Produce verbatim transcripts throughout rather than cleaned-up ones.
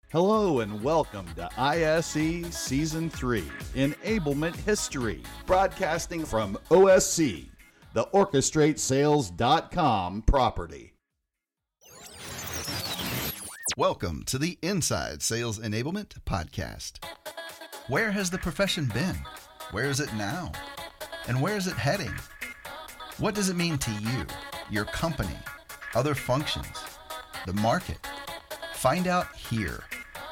Hello and welcome to I S E Season three, Enablement History, broadcasting from O S C, the orchestrate sales dot com property. Welcome to the Inside Sales Enablement Podcast. Where has the profession been? Where is it now? And where is it heading? What does it mean to you, your company, other functions, the market? Find out here.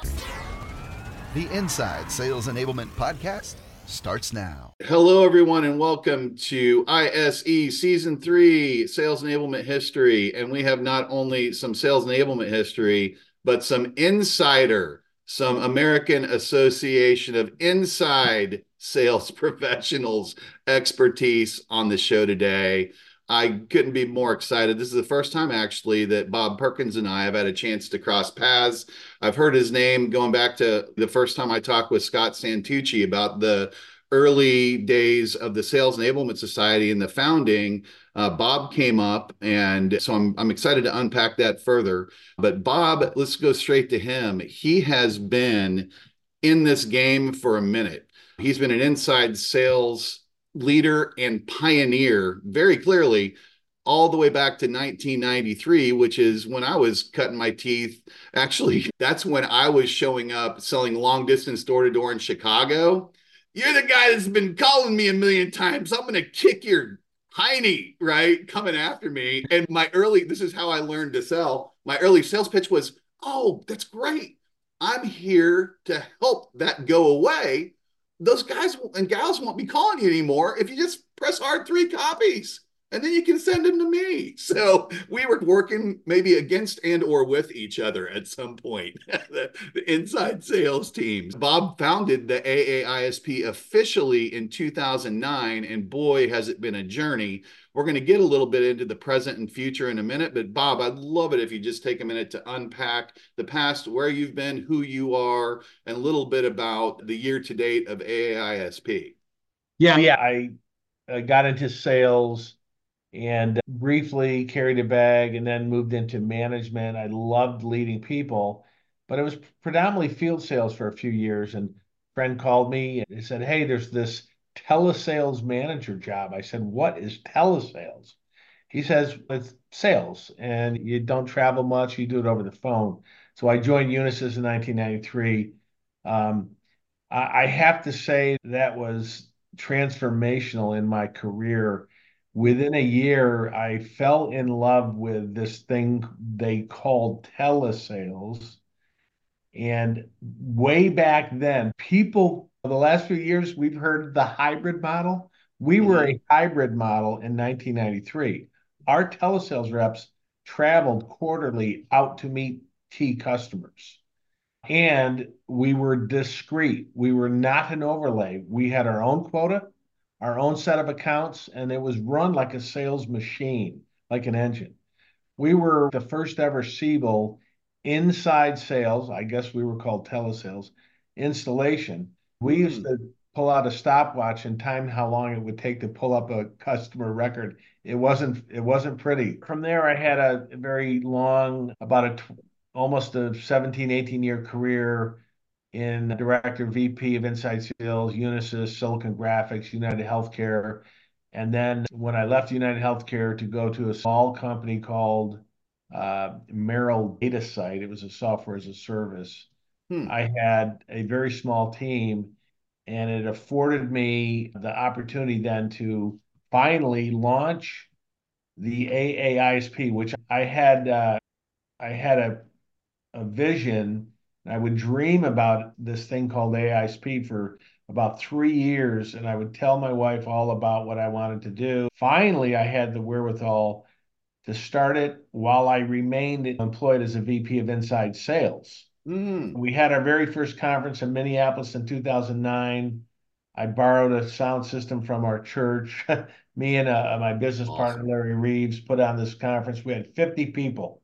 The Inside Sales Enablement Podcast starts now. Hello, everyone, and welcome to I S E Season three, Sales Enablement History. And we have not only some sales enablement history, but some insider, some American Association of Inside Sales Professionals expertise on the show today. I couldn't be more excited. This is the first time, actually, that Bob Perkins and I have had a chance to cross paths. I've heard his name going back to the first time I talked with Scott Santucci about the early days of the Sales Enablement Society and the founding. Uh, Bob came up, and so I'm, I'm excited to unpack that further. But Bob, let's go straight to him. He has been in this game for a minute. He's been an inside sales leader and pioneer very clearly all the way back to nineteen ninety-three, which is when I was cutting my teeth. Actually, that's when I was showing up selling long distance door to door in Chicago. You're the guy that's been calling me a million times. I'm going to kick your hiney, right? Coming after me. And my early, this is how I learned to sell. My early sales pitch was, oh, that's great. I'm here to help that go away. Those guys and gals won't be calling you anymore if you just press hard three copies, and then you can send them to me. So we were working maybe against and or with each other at some point, the, the inside sales teams. Bob founded the A A I S P officially in two thousand nine, and boy, has it been a journey. We're going to get a little bit into the present and future in a minute, but Bob, I'd love it if you just take a minute to unpack the past, where you've been, who you are, and a little bit about the year to date of A A I S P. Yeah, yeah. I uh, got into sales and briefly carried a bag and then moved into management. I loved leading people, but it was predominantly field sales for a few years. And a friend called me and he said, "Hey, there's this telesales manager job." I said, "What is telesales?" He says, "It's sales and you don't travel much. You do it over the phone." So I joined Unisys in nineteen ninety-three. Um, I, I have to say that was transformational in my career. Within a year, I fell in love with this thing they called telesales. And way back then, people, the last few years, we've heard the hybrid model. We were Mhm. a hybrid model in nineteen ninety-three. Our telesales reps traveled quarterly out to meet key customers. And we were discreet. We were not an overlay. We had our own quota, our own set of accounts, and it was run like a sales machine, like an engine. We were the first ever Siebel inside sales. I guess we were called telesales installation. We used Mm. to pull out a stopwatch and time how long it would take to pull up a customer record. It wasn't it wasn't pretty. From there, I had a very long, about a tw- almost a seventeen, eighteen year career in director, V P of inside sales, Unisys, Silicon Graphics, United Healthcare. And then when I left United Healthcare to go to a small company called uh, Merrill Data Site, it was a software as a service. Hmm. I had a very small team, and it afforded me the opportunity then to finally launch the A A I S P, which I had uh, I had a a vision. I would dream about this thing called A I S P for about three years, and I would tell my wife all about what I wanted to do. Finally, I had the wherewithal to start it while I remained employed as a V P of inside sales. Mm. We had our very first conference in Minneapolis in two thousand nine. I borrowed a sound system from our church. Me and uh, my business partner, Awesome. Larry Reeves, put on this conference. We had fifty people.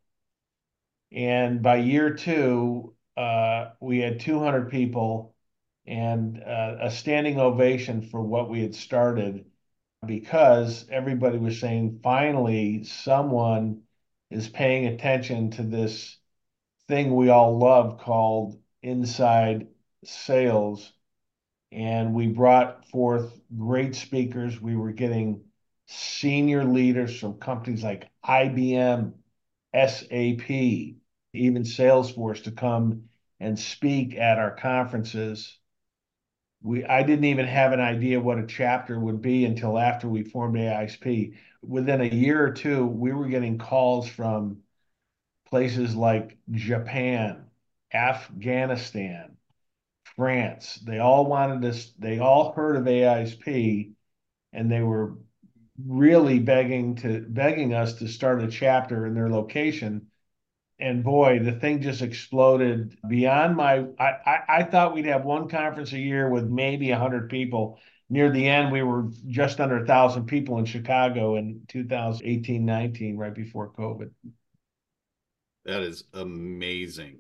And by year two, uh, we had two hundred people and uh, a standing ovation for what we had started, because everybody was saying, finally, someone is paying attention to this thing we all love called inside sales, and we brought forth great speakers. We were getting senior leaders from companies like I B M, S A P, even Salesforce to come and speak at our conferences. We I didn't even have an idea what a chapter would be until after we formed A I S P. Within a year or two, we were getting calls from places like Japan, Afghanistan, France. They all wanted us, they all heard of A I S P, and they were really begging to begging us to start a chapter in their location. And boy, the thing just exploded beyond my. I, I, I thought we'd have one conference a year with maybe a hundred people. Near the end, we were just under a thousand people in Chicago in two thousand eighteen, nineteen, right before COVID. That is amazing.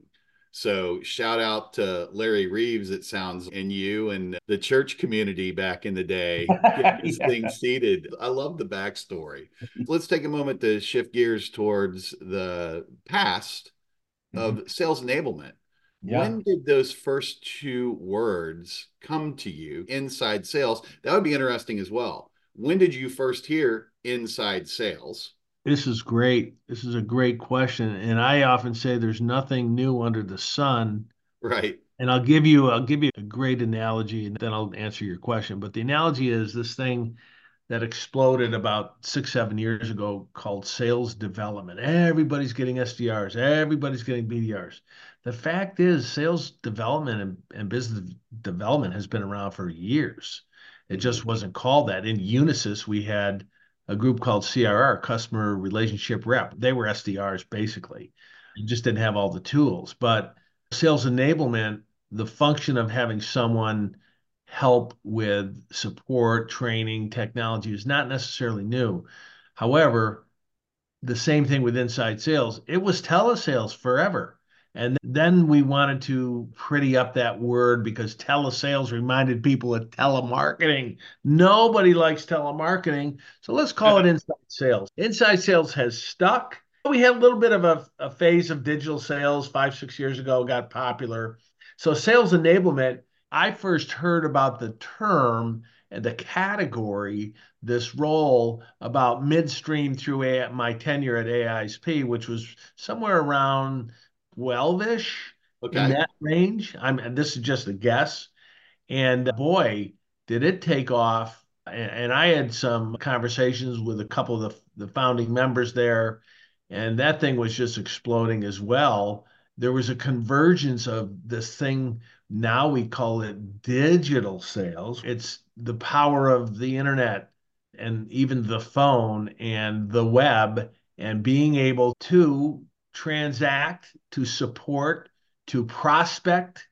So shout out to Larry Reeves, it sounds, and you and the church community back in the day, getting this Yeah. thing seated. I love the backstory. Let's take a moment to shift gears towards the past Mhm. of sales enablement. Yeah. When did those first two words come to you, inside sales? That would be interesting as well. When did you first hear inside sales? This is great. This is a great question. And I often say there's nothing new under the sun. Right. And I'll give you I'll give you a great analogy and then I'll answer your question. But the analogy is this thing that exploded about six, seven years ago called sales development. Everybody's getting S D Rs, everybody's getting B D Rs. The fact is, sales development and, and business development has been around for years. It Mm-hmm. just wasn't called that. In Unisys, we had a group called C R R, Customer Relationship Rep. They were S D Rs basically. You just didn't have all the tools. But sales enablement, the function of having someone help with support, training, technology is not necessarily new. However, the same thing with inside sales. It was telesales forever. And then we wanted to pretty up that word because telesales reminded people of telemarketing. Nobody likes telemarketing. So let's call it inside sales. Inside sales has stuck. We had a little bit of a, a phase of digital sales five, six years ago, got popular. So sales enablement, I first heard about the term and the category, this role about midstream through a, my tenure at A I S P, which was somewhere around twelve-ish in Okay. that range. I'm, and this is just a guess. And boy, did it take off. And, and I had some conversations with a couple of the, the founding members there, and that thing was just exploding as well. There was a convergence of this thing. Now we call it digital sales. It's the power of the internet and even the phone and the web and being able to transact, to support, to prospect,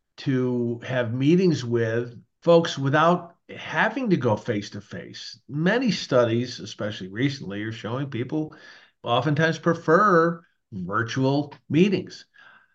to have meetings with folks without having to go face to face. Many studies, especially recently, are showing people oftentimes prefer virtual meetings.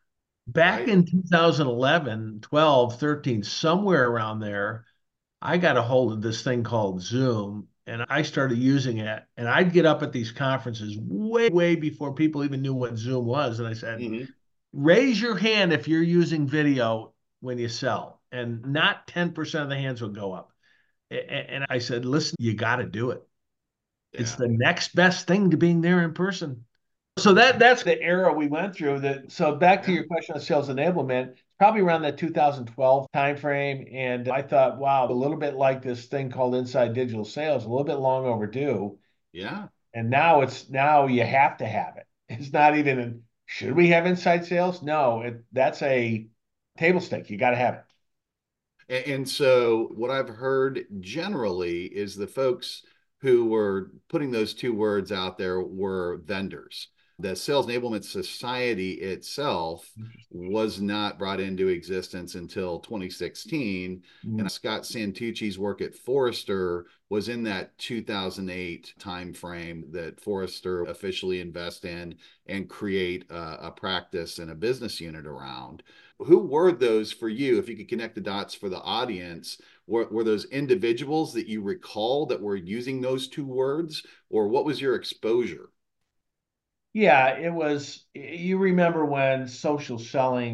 Back Right. in two thousand eleven, twelve, thirteen, somewhere around there, I got a hold of this thing called Zoom and I started using it. And I'd get up at these conferences way, way before people even knew what Zoom was. And I said, Mm-hmm. raise your hand if you're using video when you sell. And not ten percent of the hands would go up. And I said, listen, you got to do it. It's Yeah. the next best thing to being there in person. So that that's the era we went through. That so back to Yeah. your question on sales enablement, probably around that two thousand twelve timeframe. And I thought, wow, a little bit like this thing called inside digital sales, a little bit long overdue. Yeah. And now it's now you have to have it. It's not even an, should we have inside sales? No, it that's a table stake. You got to have it. And, and so what I've heard generally is the folks who were putting those two words out there were vendors. The Sales Enablement Society itself was not brought into existence until twenty sixteen. Mm. And Scott Santucci's work at Forrester was in that two thousand eight timeframe that Forrester officially invest in and create a, a practice and a business unit around. Who were those for you? If you could connect the dots for the audience, were, were those individuals that you recall that were using those two words, or what was your exposure? Yeah, it was. You remember when social selling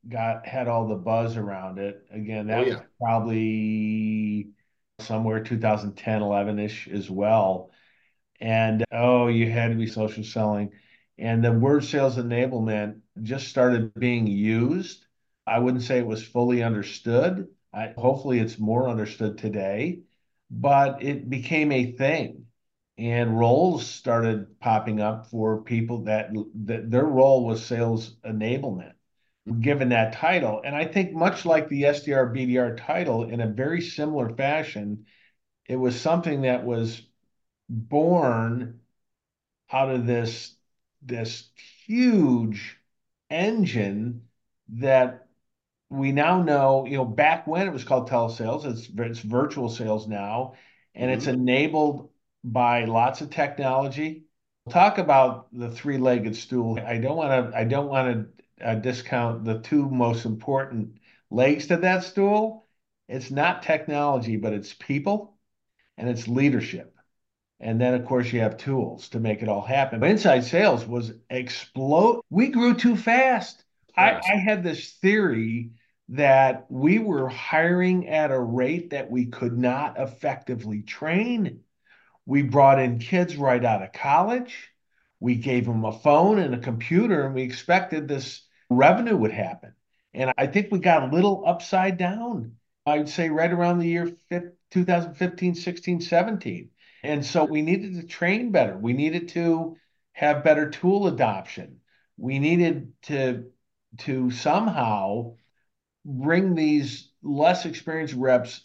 got had all the buzz around it. Again, Oh that was yeah. probably somewhere two thousand ten, eleven-ish as well. And oh, you had to be social selling. And the word sales enablement just started being used. I wouldn't say it was fully understood. I, hopefully, it's more understood today, but it became a thing. And roles started popping up for people that, that their role was sales enablement, given that title. And I think, much like the S D R B D R title, in a very similar fashion, it was something that was born out of this this huge engine that we now know, you know, back when it was called telesales, it's it's virtual sales now, and it's Hmm. enabled by lots of technology. Talk about the three-legged stool. I don't want to I don't want to uh, discount the two most important legs to that stool. It's not technology, but it's people and it's leadership. And then, of course, you have tools to make it all happen. But inside sales was explode. We grew too fast. I, Fast. I had this theory that we were hiring at a rate that we could not effectively train. We brought in kids right out of college. We gave them a phone and a computer, and we expected this revenue would happen. And I think we got a little upside down. I'd say right around the year two thousand fifteen, sixteen, seventeen. And so we needed to train better. We needed to have better tool adoption. We needed to to somehow bring these less experienced reps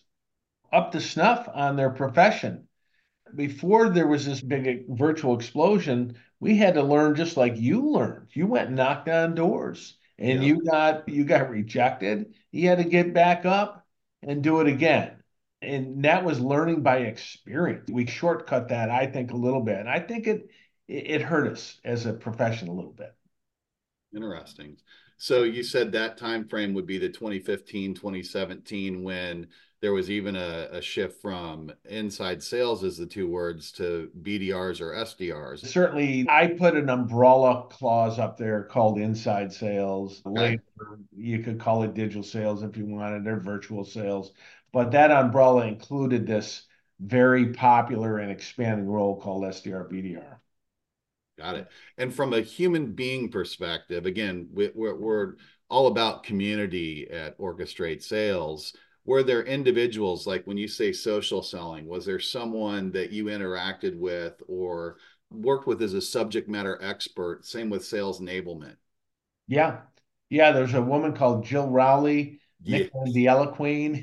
up to snuff on their profession. Before there was this big virtual explosion, we had to learn just like you learned. You went and knocked on doors and Yep. you got you got rejected. You had to get back up and do it again. And that was learning by experience. We shortcut that, I think, a little bit. And I think it it hurt us as a profession a little bit. Interesting. So you said that time frame would be the twenty fifteen, twenty seventeen, when there was even a, a shift from inside sales as the two words to B D Rs or S D Rs. Certainly, I put an umbrella clause up there called inside sales. Okay. Later, you could call it digital sales if you wanted, or virtual sales. But that umbrella included this very popular and expanding role called S D R B D R. Got it. And from a human being perspective, again, we, we're, we're all about community at Orchestrate Sales. Were there individuals, like when you say social selling, was there someone that you interacted with or worked with as a subject matter expert? Same with sales enablement. Yeah. Yeah, there's a woman called Jill Rowley, nicknamed Yes. the Ella Queen.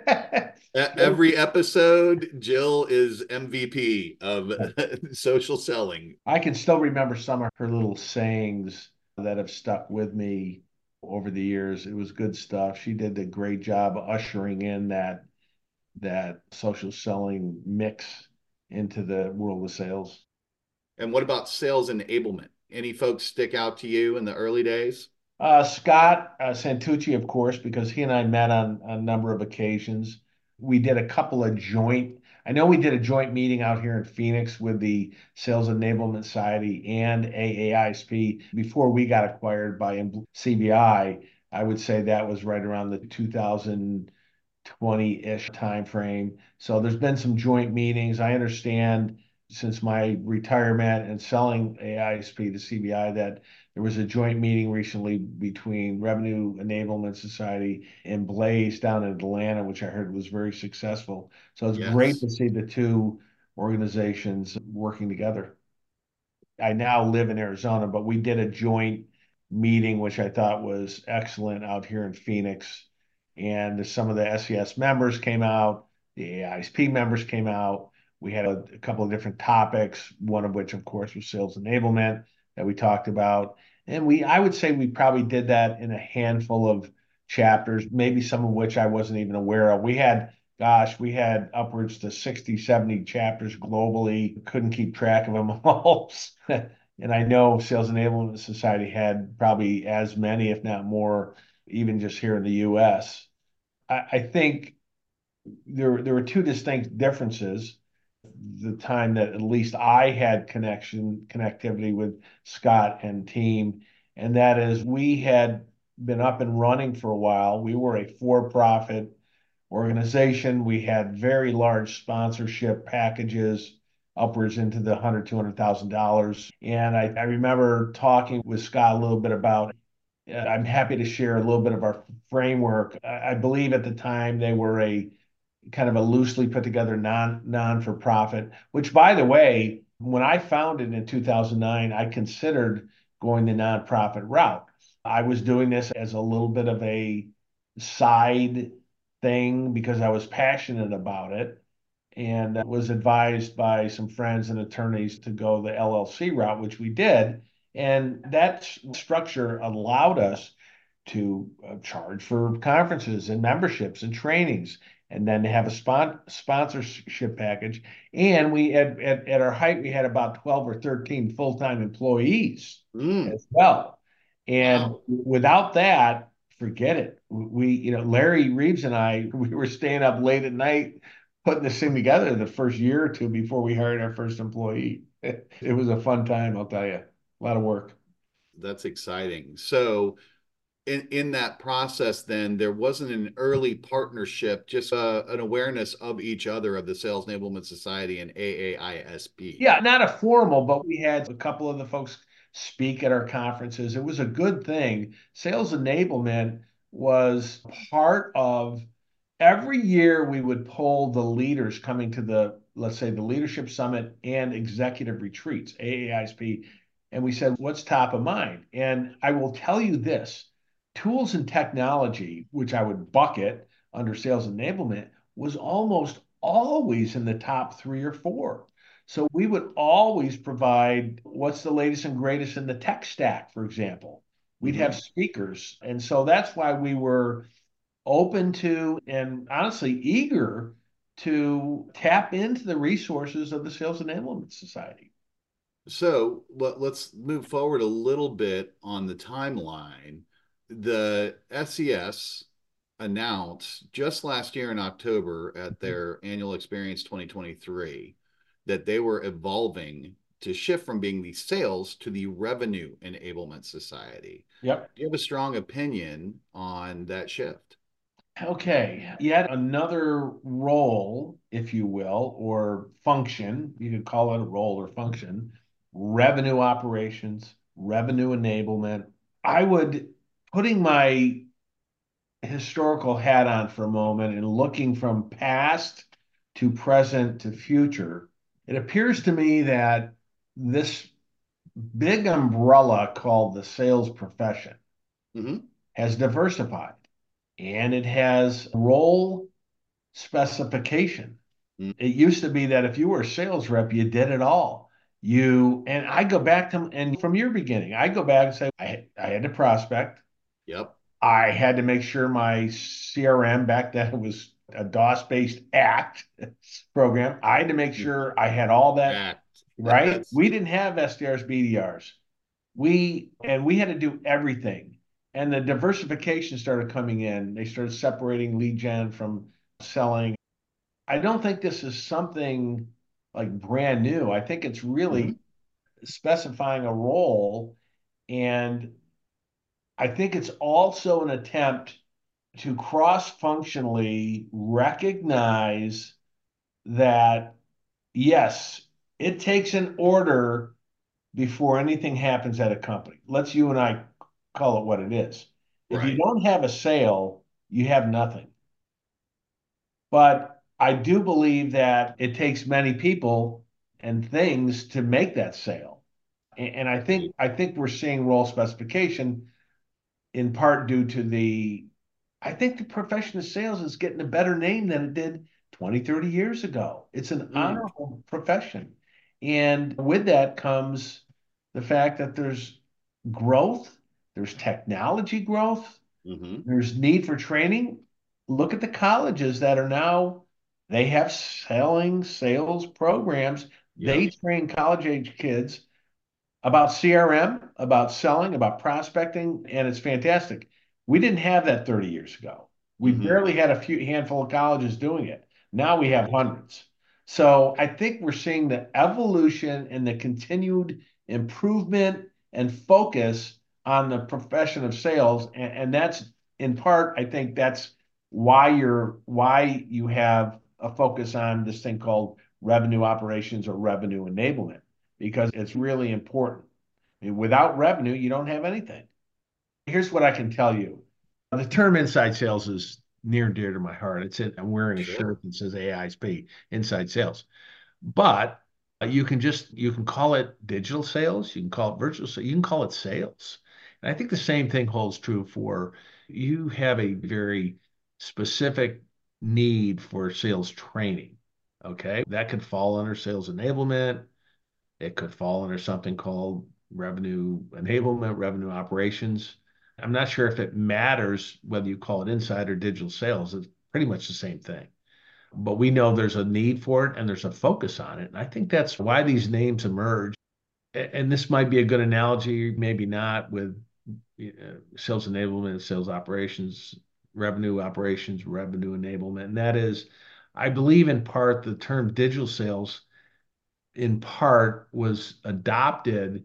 Every episode, Jill is M V P of social selling. I can still remember some of her little sayings that have stuck with me over the years. It was good stuff. She did a great job ushering in that that social selling mix into the world of sales. And what about sales enablement? Any folks stick out to you in the early days? Uh, Scott uh, Santucci, of course, because he and I met on a number of occasions. We did a couple of joint, I know we did a joint meeting out here in Phoenix with the Sales Enablement Society and A A I S P before we got acquired by C B I. I I would say that was right around the two thousand twenty-ish timeframe. So there's been some joint meetings. I understand since my retirement and selling A I S P to C B I that there was a joint meeting recently between Revenue Enablement Society and Blaze down in Atlanta, which I heard was very successful. So it's great Yes. to see the two organizations working together. I now live in Arizona, but we did a joint meeting, which I thought was excellent out here in Phoenix. And some of the S E S members came out, the A I S P members came out. We had a, a couple of different topics, one of which, of course, was sales enablement that we talked about. And we, I would say we probably did that in a handful of chapters, maybe some of which I wasn't even aware of. We had gosh, we had upwards to sixty, seventy chapters globally. Couldn't keep track of them all. And I know Sales Enablement Society had probably as many, if not more, even just here in the U S. I, I think there, there were two distinct differences. The time that at least I had connection, connectivity with Scott and team, and that is we had been up and running for a while. We were a for-profit organization. We had very large sponsorship packages, upwards into the one hundred, two hundred thousand dollars. And I, I remember talking with Scott a little bit about. Uh, I'm happy to share a little bit of our framework. I, I believe at the time they were a kind of a loosely put together non non for profit. Which, by the way, when I founded in two thousand nine, I considered going the nonprofit route. I was doing this as a little bit of a side thing because I was passionate about it, and was advised by some friends and attorneys to go the L L C route, which we did. And that structure allowed us to uh, charge for conferences and memberships and trainings, and then have a spon- sponsorship package. And we at, at, at our height, we had about twelve or thirteen full-time employees Mm, as well. And wow. without that, forget it. We, you know, Larry Reeves and I, we were staying up late at night putting this thing together the first year or two before we hired our first employee. It was a fun time, I'll tell you. A lot of work. That's exciting. So in in that process, then there wasn't an early partnership, just uh, an awareness of each other of the Sales Enablement Society and A A I S P. Yeah, not a formal, but we had a couple of the folks speak at our conferences. It was a good thing. Sales enablement was part of every year we would poll the leaders coming to the, let's say, the leadership summit and executive retreats, A A I S P, and we said, what's top of mind? And I will tell you this, tools and technology, which I would bucket under sales enablement, was almost always in the top three or four. So we would always provide what's the latest and greatest in the tech stack, for example. We'd have Mm-hmm. speakers. And so that's why we were open to and honestly eager to tap into the resources of the Sales Enablement Society. So let, let's move forward a little bit on the timeline. The S E S announced just last year in October at their annual experience twenty twenty-three that they were evolving to shift from being the sales to the revenue enablement society. Yep. Do you have a strong opinion on that shift? Okay. Yet another role, if you will, or function, you could call it a role or function, revenue operations, revenue enablement. I would, putting my historical hat on for a moment and looking from past to present to future, it appears to me that this big umbrella called the sales profession Mm-hmm. has diversified, and it has role specification. Mm-hmm. It used to be that if you were a sales rep, you did it all. You and I go back to and from your beginning, I go back and say I, I had to prospect. Yep. I had to make sure my C R M back then was a DOS-based ACT program. I had to make sure I had all that Yeah. right. That's We didn't have S D Rs, B D Rs. We and we had to do everything. And the diversification started coming in. They started separating lead gen from selling. I don't think this is something like brand new. I think it's mm-hmm. really specifying a role. And I think it's also an attempt to cross-functionally recognize that, yes, it takes an order before anything happens at a company. Let's you and I call it what it is. If you Right. don't have a sale, you have nothing. But I do believe that it takes many people and things to make that sale. And, and I think I think we're seeing role specification in part due to the, I think the profession of sales is getting a better name than it did twenty, thirty years ago. It's an Mm. honorable profession. And with that comes the fact that there's growth, there's technology growth, Mm-hmm. there's need for training. Look at the colleges that are now, they have selling sales programs. They Yep. train college age kids about C R M, about selling, about prospecting, and it's fantastic. We didn't have that thirty years ago. We Mm-hmm. barely had a few handful of colleges doing it. Now we have Right. hundreds. So I think we're seeing the evolution and the continued improvement and focus on the profession of sales. And, and that's in part, I think that's why you're why you have a focus on this thing called revenue operations or revenue enablement, because it's really important. I mean, without revenue, you don't have anything. Here's what I can tell you. The term inside sales is near and dear to my heart. It's in, I'm wearing a Sure. shirt that says A I S P, inside sales. But uh, you can just you can call it digital sales, you can call it virtual sales, you can call it sales. And I think the same thing holds true for you have a very specific need for sales training. Okay. That could fall under sales enablement. It could fall under something called revenue enablement, revenue operations. I'm not sure if it matters whether you call it inside or digital sales. It's pretty much the same thing. But we know there's a need for it and there's a focus on it. And I think that's why these names emerge. And this might be a good analogy, maybe not, with uh, sales enablement, sales operations, revenue operations, revenue enablement. And that is, I believe in part the term digital sales in part was adopted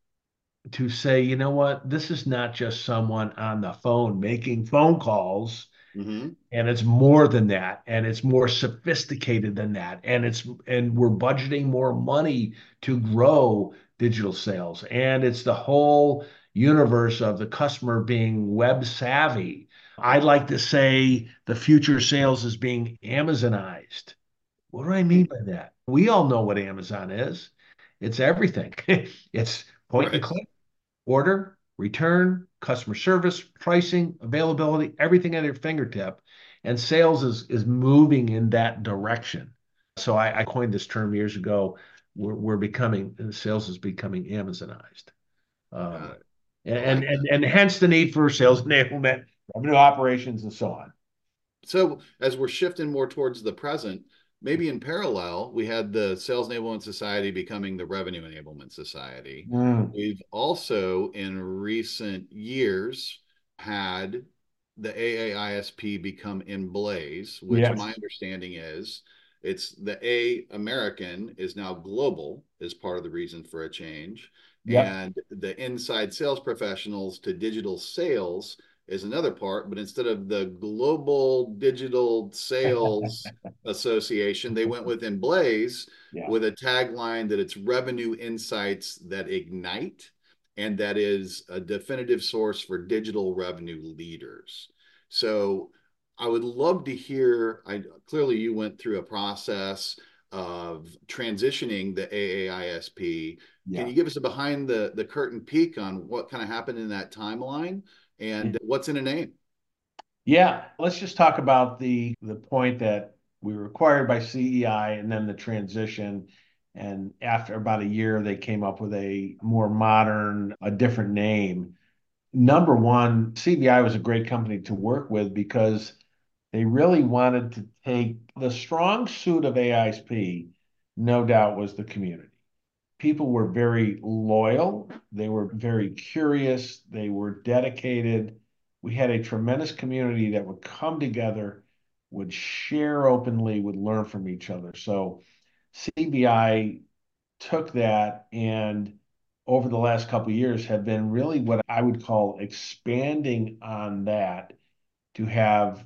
to say, you know what, this is not just someone on the phone making phone calls, Mm-hmm. and it's more than that, and it's more sophisticated than that, and it's and we're budgeting more money to grow digital sales, and it's the whole universe of the customer being web savvy. I'd like to say the future sales is being Amazonized. What do I mean by that? We all know what Amazon is. It's everything. It's point and Right. click, order, return, customer service, pricing, availability, everything at your fingertip. And sales is is moving in that direction. So I, I coined this term years ago. We're, we're becoming sales is becoming Amazonized, Got um, it. I and like and that. and hence the need for sales enablement, revenue operations, and so on. So as we're shifting more towards the present, maybe in parallel, we had the Sales Enablement Society becoming the Revenue Enablement Society. Mm, We've also, in recent years, had the A A I S P become Emblaze, which my yes. understanding is it's the A American is now global, is part of the reason for a change. Yep. And the inside sales professionals to digital sales is another part, but instead of the Global Digital Sales Association, they went with Emblaze Yeah. with a tagline that it's revenue insights that ignite, and that is a definitive source for digital revenue leaders. So I would love to hear, I clearly you went through a process of transitioning the A A I S P. Can Yeah. you give us a behind the, the curtain peek on what kind of happened in that timeline and what's in a name? Yeah, let's just talk about the the point that we were acquired by C E I and then the transition. And after about a year, they came up with a more modern, a different name. Number one, C B I was a great company to work with because they really wanted to take the strong suit of A I S P, no doubt, was the community. People were very loyal, they were very curious, they were dedicated. We had a tremendous community that would come together, would share openly, would learn from each other. So C B I took that and over the last couple of years have been really what I would call expanding on that to have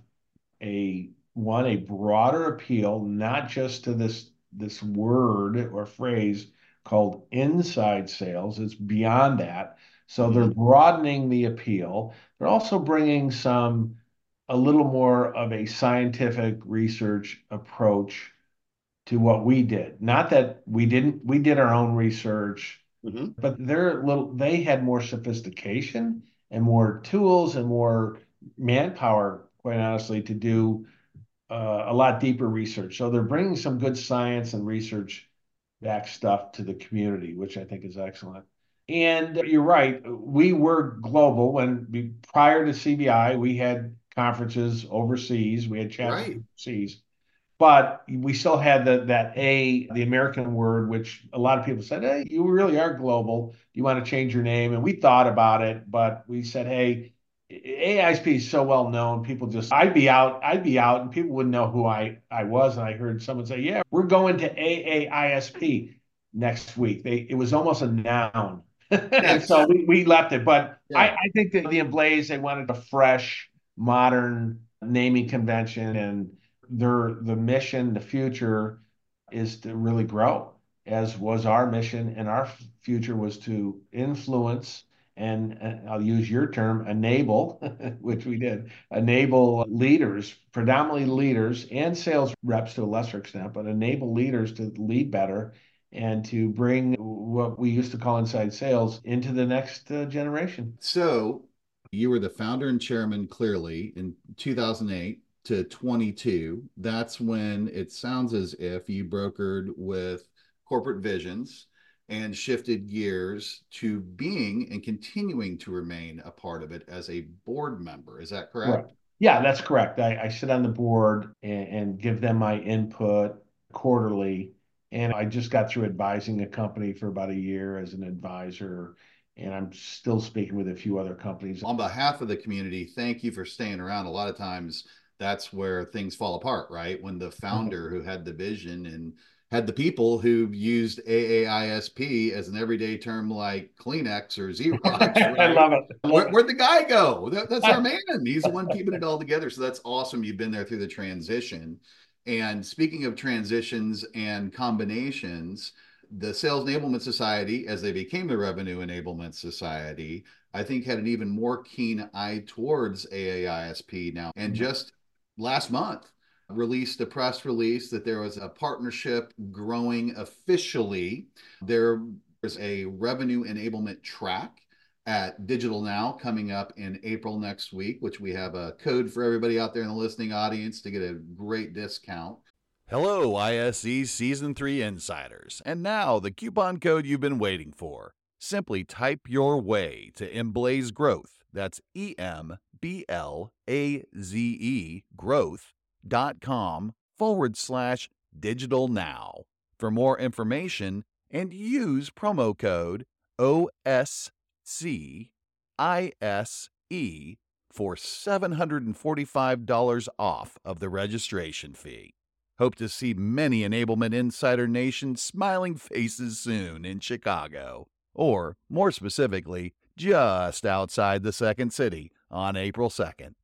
a one a broader appeal, not just to this this word or phrase called inside sales. It's beyond that. So they're Mm-hmm. broadening the appeal. They're also bringing some a little more of a scientific research approach to what we did. Not that we didn't, we did our own research, Mm-hmm. but they're little, they had more sophistication and more tools and more manpower, quite honestly, to do uh, a lot deeper research. So they're bringing some good science and research back stuff to the community, which I think is excellent. And you're right, we were global when we, prior to C B I, we had conferences overseas, we had chapters Right. overseas, but we still had the, that A, the American word, which a lot of people said, hey, you really are global. You want to change your name? And we thought about it, but we said, hey, A I S P is so well known. People just, I'd be out, I'd be out, and people wouldn't know who I, I was. And I heard someone say, yeah, we're going to A A I S P next week. They, it was almost a noun. And so Yes. we, we left it. But I, Yeah. I think that the Emblaze, they wanted a fresh, modern naming convention, and their the mission, the future is to really grow, as was our mission, and our future was to influence and, and I'll use your term, enable, which we did, enable leaders, predominantly leaders and sales reps to a lesser extent, but enable leaders to lead better and to bring what we used to call inside sales into the next uh, generation. So you were the founder and chairman clearly in two thousand eight to twenty-two. That's when it sounds as if you brokered with Corporate Visions and shifted gears to being and continuing to remain a part of it as a board member. Is that Right. correct? Yeah, that's correct. I, I sit on the board and, and give them my input quarterly. And I just got through advising a company for about a year as an advisor. And I'm still speaking with a few other companies. On behalf of the community, thank you for staying around. A lot of times that's where things fall apart, right? When the founder who had the vision and had the people who used A A I S P as an everyday term like Kleenex or Xerox, I right? love it. I love Where, where'd the guy go? That, that's our it. man. He's the one keeping it all together. So that's awesome. You've been there through the transition. And speaking of transitions and combinations, the Sales Enablement Society, as they became the Revenue Enablement Society, I think had an even more keen eye towards A A I S P now. And just last month, released a press release that there was a partnership growing officially. There's a revenue enablement track at Digital Now coming up in April next week, which we have a code for everybody out there in the listening audience to get a great discount. Hello, I S E Season three Insiders. And now the coupon code you've been waiting for. Simply type your way to Emblaze Growth. That's E M B L A Z E growth.com forward slash digital now for more information and use promo code O S C I S E for seven hundred forty-five dollars off of the registration fee. Hope to see many Enablement Insider Nation smiling faces soon in Chicago, or more specifically, just outside the Second City on April second.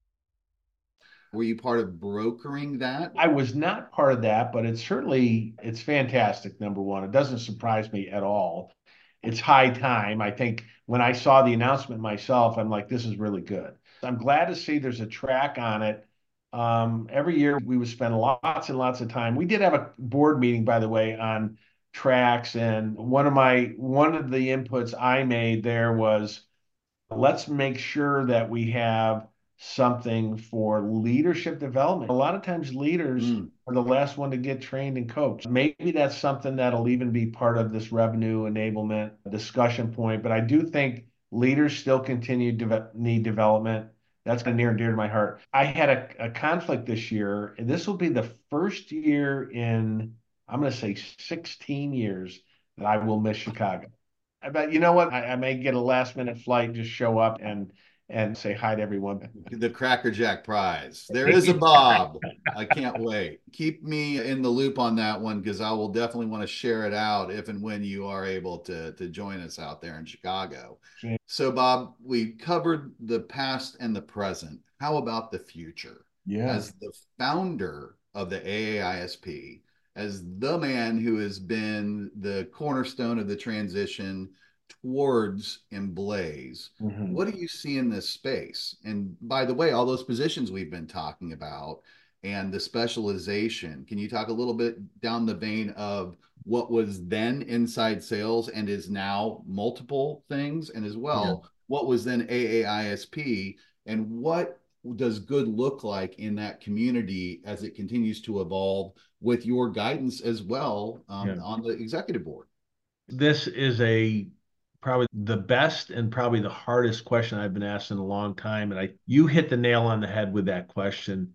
Were you part of brokering that? I was not part of that, but it's certainly it's fantastic. Number one, it doesn't surprise me at all. It's high time. I think when I saw the announcement myself, I'm like, this is really good. I'm glad to see there's a track on it. Um, every year we would spend lots and lots of time. We did have a board meeting, by the way, on tracks, and one of my one of the inputs I made there was let's make sure that we have something for leadership development. A lot of times leaders Mm. are the last one to get trained and coached. Maybe that's something that'll even be part of this revenue enablement discussion point. But I do think leaders still continue to need development. That's near and dear to my heart. I had a, a conflict this year, and this will be the first year in, I'm going to say sixteen years that I will miss Chicago. But you know what? I, I may get a last minute flight, just show up and and say hi to everyone. The Cracker Jack prize. There is a Bob. I can't wait. Keep me in the loop on that one because I will definitely want to share it out if and when you are able to, to join us out there in Chicago. So, Bob, we covered the past and the present. How about the future? Yeah. As the founder of the A A I S P, as the man who has been the cornerstone of the transition towards Emblaze, Mm-hmm. what do you see in this space? And by the way, all those positions we've been talking about and the specialization, can you talk a little bit down the vein of what was then inside sales and is now multiple things, and as well, yeah. what was then A A I S P, and what does good look like in that community as it continues to evolve with your guidance as well um, yeah. on the executive board? This is a probably the best and probably the hardest question I've been asked in a long time. And I, you hit the nail on the head with that question.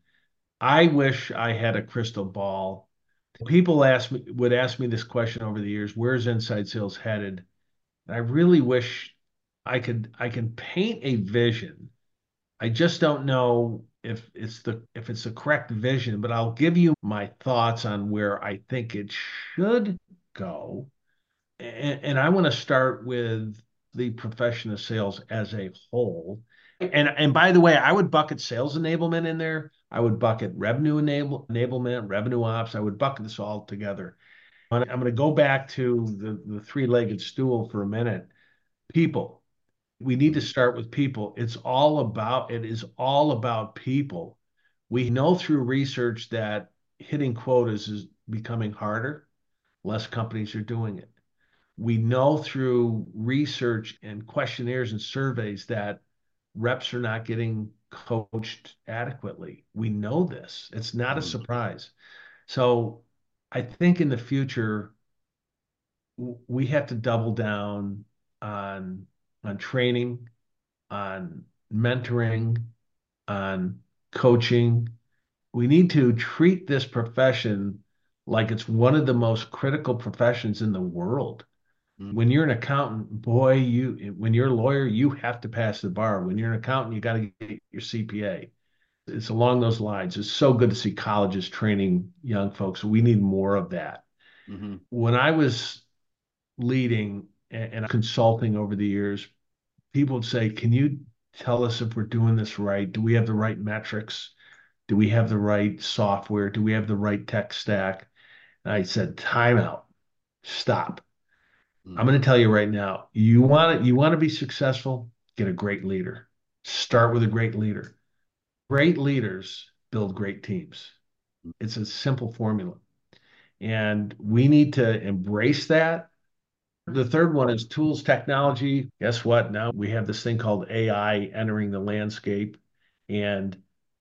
I wish I had a crystal ball. People ask me, would ask me this question over the years, where's inside sales headed? And I really wish I could, I can paint a vision. I just don't know if it's the, if it's the correct vision, but I'll give you my thoughts on where I think it should go. And, and I want to start with the profession of sales as a whole. And and by the way, I would bucket sales enablement in there. I would bucket revenue enable, enablement, revenue ops. I would bucket this all together. I'm going to go back to the, the three-legged stool for a minute. People. We need to start with people. It's all about, it is all about people. We know through research that hitting quotas is becoming harder. Less companies are doing it. We know through research and questionnaires and surveys that reps are not getting coached adequately. We know this. It's not a surprise. So I think in the future, we have to double down on on training, on mentoring, on coaching. We need to treat this profession like it's one of the most critical professions in the world. When you're an accountant, boy, you when you're a lawyer, you have to pass the bar. When you're an accountant, you got to get your C P A. It's along those lines. It's so good to see colleges training young folks. We need more of that. Mm-hmm. When I was leading and, and consulting over the years, people would say, "Can you tell us if we're doing this right? Do we have the right metrics? Do we have the right software? Do we have the right tech stack?" And I said, "Time out. Stop. I'm going to tell you right now, you want to, you want to be successful, get a great leader. Start with a great leader. Great leaders build great teams. It's a simple formula. And we need to embrace that. The third one is tools technology. Guess what? Now we have this thing called A I entering the landscape. And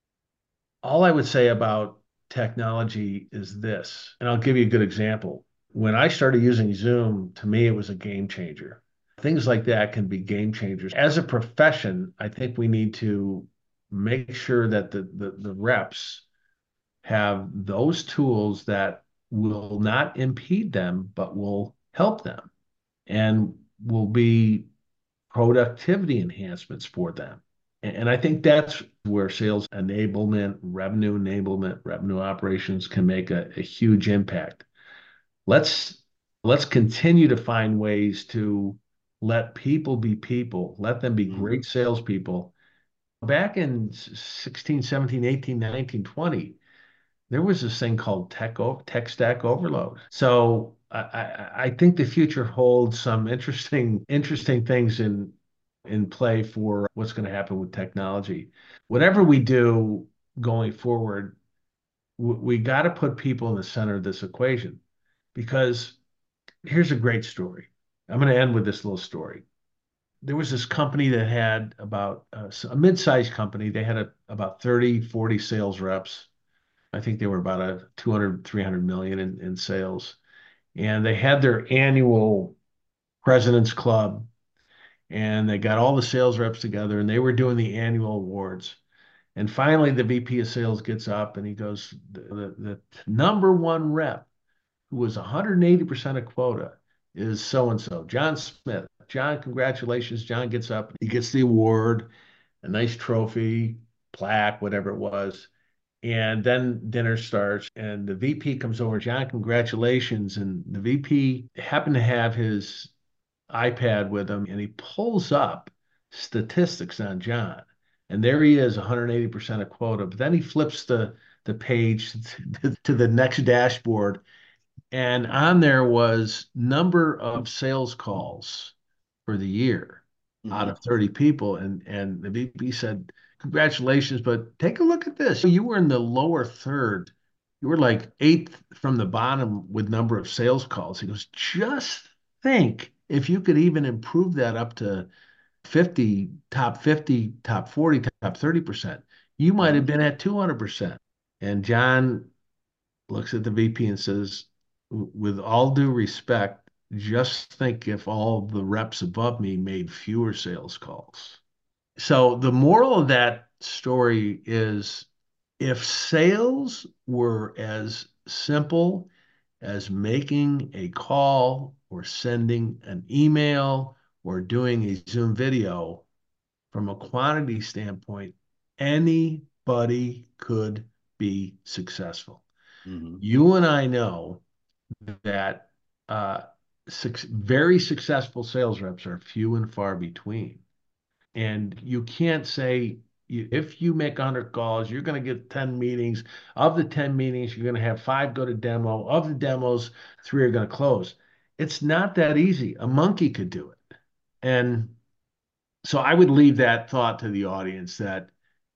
all I would say about technology is this, and I'll give you a good example. When I started using Zoom, to me, it was a game changer. Things like that can be game changers. As a profession, I think we need to make sure that the, the, the reps have those tools that will not impede them, but will help them and will be productivity enhancements for them. And I think that's where sales enablement, revenue enablement, revenue operations can make a, a huge impact. Let's let's continue to find ways to let people be people, let them be great salespeople. Back in sixteen, seventeen, eighteen, nineteen, twenty, there was this thing called tech tech stack overload. So I, I, I think the future holds some interesting interesting things in in play for what's going to happen with technology. Whatever we do going forward, we, we got to put people in the center of this equation, because here's a great story. I'm going to end with this little story. There was this company that had about uh, a mid-sized company. They had a, about thirty, forty sales reps. I think they were about a two hundred, three hundred million in, in sales. And they had their annual President's Club, and they got all the sales reps together and they were doing the annual awards. And finally, the V P of sales gets up and he goes, the, the, the number one rep who was one hundred eighty percent of quota is so-and-so, John Smith. John, congratulations. John gets up, he gets the award, a nice trophy, plaque, whatever it was. And then dinner starts and the V P comes over, John, congratulations. And the V P happened to have his iPad with him and he pulls up statistics on John. And there he is, one hundred eighty percent of quota. But then he flips the, the page to, to the next dashboard. And on there was number of sales calls for the year mm-hmm. out of thirty people. And, and the V P said, congratulations, but take a look at this. You were in the lower third. You were like eighth from the bottom with number of sales calls. He goes, just think if you could even improve that up to fifty, top fifty, top forty, top thirty percent, you might have been at two hundred percent. And John looks at the V P and says, with all due respect, just think if all the reps above me made fewer sales calls. So the moral of that story is, if sales were as simple as making a call or sending an email or doing a Zoom video, from a quantity standpoint, anybody could be successful. Mm-hmm. You and I know that uh, very successful sales reps are few and far between. And you can't say, if you make one hundred calls, you're going to get ten meetings. Of the ten meetings, you're going to have five go to demo. Of the demos, three are going to close. It's not that easy. A monkey could do it. And so I would leave that thought to the audience that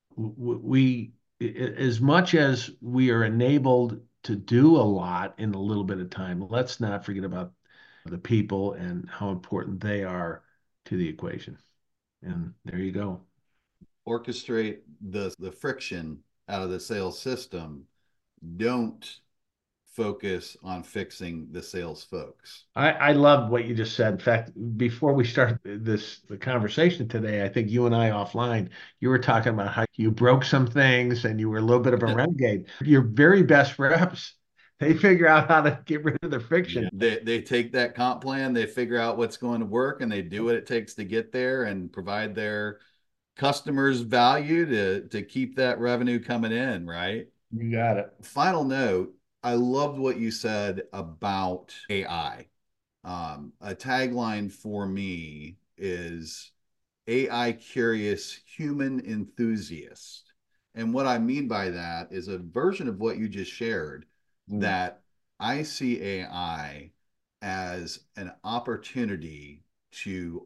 we, as much as we are enabled to do a lot in a little bit of time, let's not forget about the people and how important they are to the equation. And there you go. Orchestrate the the friction out of the sales system. Don't focus on fixing the sales folks. I, I love what you just said. In fact, before we start this the conversation today, I think you and I offline, you were talking about how you broke some things and you were a little bit of a renegade. Your very best reps, they figure out how to get rid of the friction. Yeah. They they take that comp plan, they figure out what's going to work, and they do what it takes to get there and provide their customers value to to keep that revenue coming in, right? You got it. Final note, I loved what you said about A I. Um, a tagline for me is A I curious human enthusiast. And what I mean by that is a version of what you just shared, mm. that I see A I as an opportunity to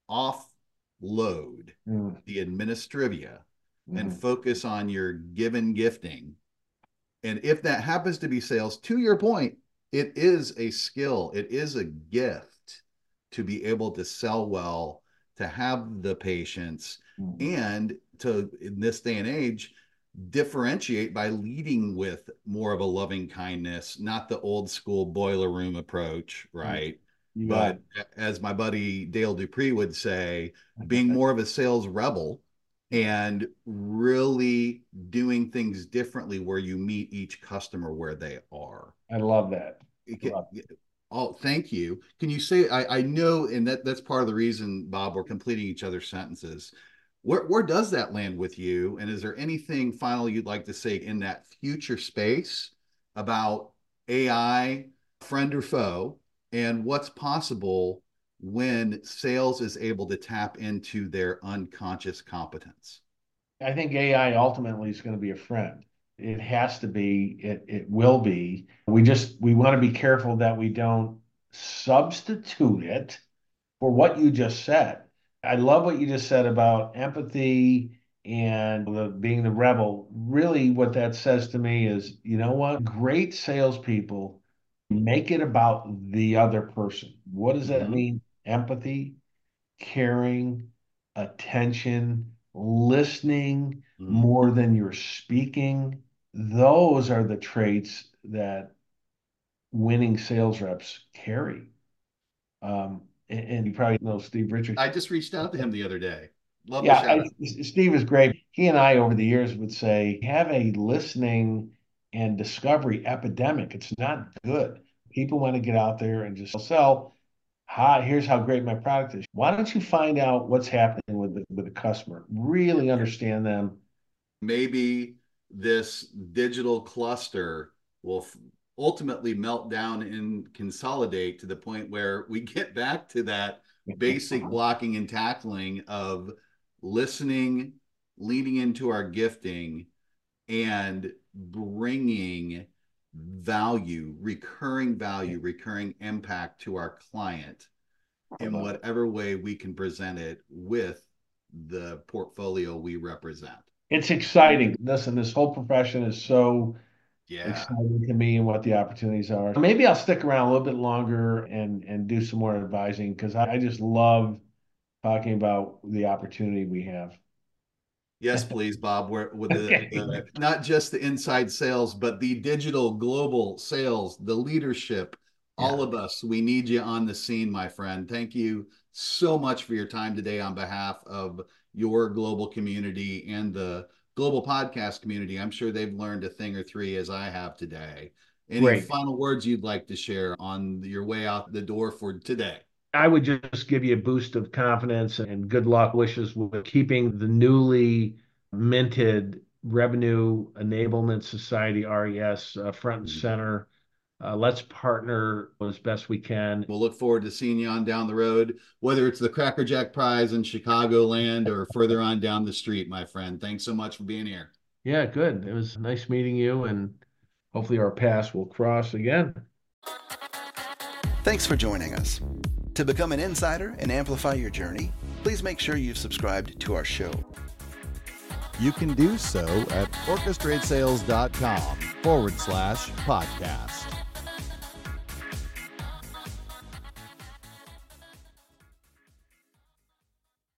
offload mm. the administrivia mm. and focus on your given gifting. And if that happens to be sales, to your point, it is a skill. It is a gift to be able to sell well, to have the patience, mm. and to, in this day and age, differentiate by leading with more of a loving kindness, not the old school boiler room approach, right? Mm. But as my buddy Dale Dupree would say, being more of a sales rebel and really doing things differently where you meet each customer where they are. I love that. I love it. Oh, thank you. Can you say, I, I know, and that, that's part of the reason, Bob, we're completing each other's sentences. Where, where does that land with you? And is there anything final you'd like to say in that future space about A I, friend or foe, and what's possible when sales is able to tap into their unconscious competence? I think A I ultimately is going to be a friend. It has to be, it, it will be. We just, we want to be careful that we don't substitute it for what you just said. I love what you just said about empathy and the, being the rebel. Really, what that says to me is, you know what? Great salespeople make it about the other person. What does that mm-hmm. mean? Empathy, caring, attention, listening mm-hmm. more than you're speaking. Those are the traits that winning sales reps carry. Um, and, and you probably know Steve Richards. I just reached out to him the other day. Love yeah, I, Steve is great. He and I, over the years, would say, have a listening and discovery epidemic. It's not good. People want to get out there and just sell. Hi, here's how great my product is. Why don't you find out what's happening with the, with the customer? Really understand them. Maybe this digital cluster will ultimately melt down and consolidate to the point where we get back to that basic blocking and tackling of listening, leaning into our gifting, and bringing value, recurring value, recurring impact to our client in whatever way we can present it with the portfolio we represent. It's exciting. Listen, this whole profession is so yeah. exciting to me and what the opportunities are. Maybe I'll stick around a little bit longer and, and do some more advising because I, I just love talking about the opportunity we have. Yes, please, Bob. We're with the, okay. the not just the inside sales, but the digital global sales, the leadership, yeah. all of us. We need you on the scene, my friend. Thank you so much for your time today on behalf of your global community and the global podcast community. I'm sure they've learned a thing or three as I have today. Any Great. final words you'd like to share on your way out the door for today? I would just give you a boost of confidence and good luck wishes with keeping the newly minted Revenue Enablement Society, R E S, uh, front and center Uh, let's partner as best we can. We'll look forward to seeing you on down the road, whether it's the Cracker Jack Prize in Chicagoland or further on down the street, my friend. Thanks so much for being here. Yeah, good. It was nice meeting you, and hopefully our paths will cross again. Thanks for joining us. To become an insider and amplify your journey, please make sure you've subscribed to our show. You can do so at orchestratesales.com forward slash podcast.